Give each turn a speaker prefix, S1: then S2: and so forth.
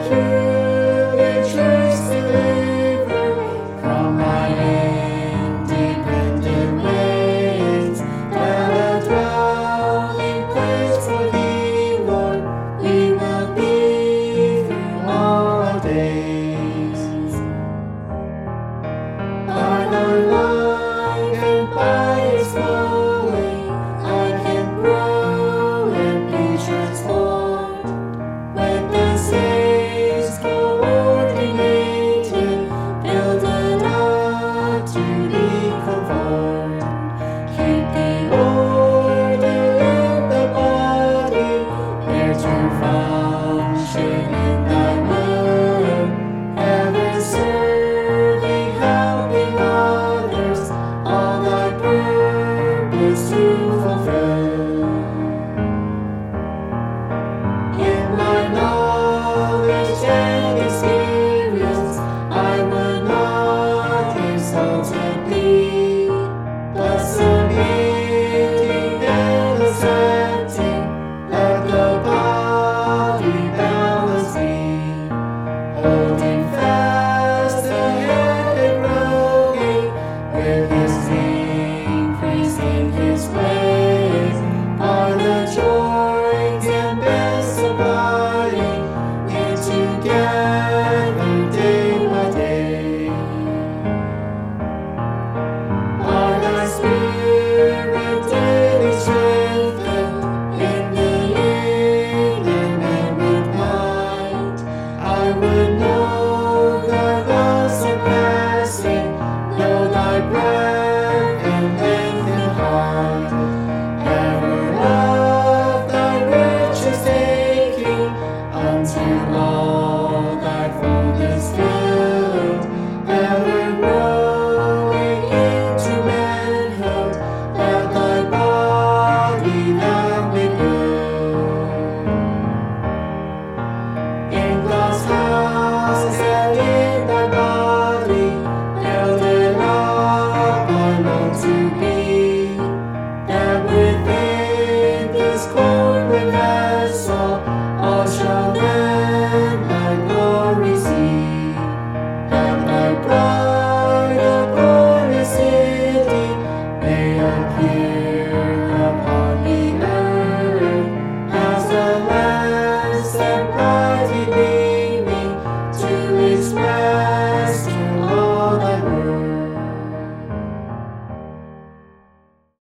S1: peculiar truths deliver from my independent ways. That a dwelling place for thee, Lord, we will be through all our days. By thy life and by its flowing, I can grow and be transformed. When the saints coordinated, builded up to be conformed, keep the order in the body, there to function in thy will, ever serving, helping others, all thy purpose to fulfill. In my knowledge and experience, I would not exalted thee, but submitting and accepting, let the body balance me, holding fast the hand and growing, with his increase in his ways, are the joints and bends supplying, knit together day by day. Are thy spirit daily strengthened in the inner man with might? I would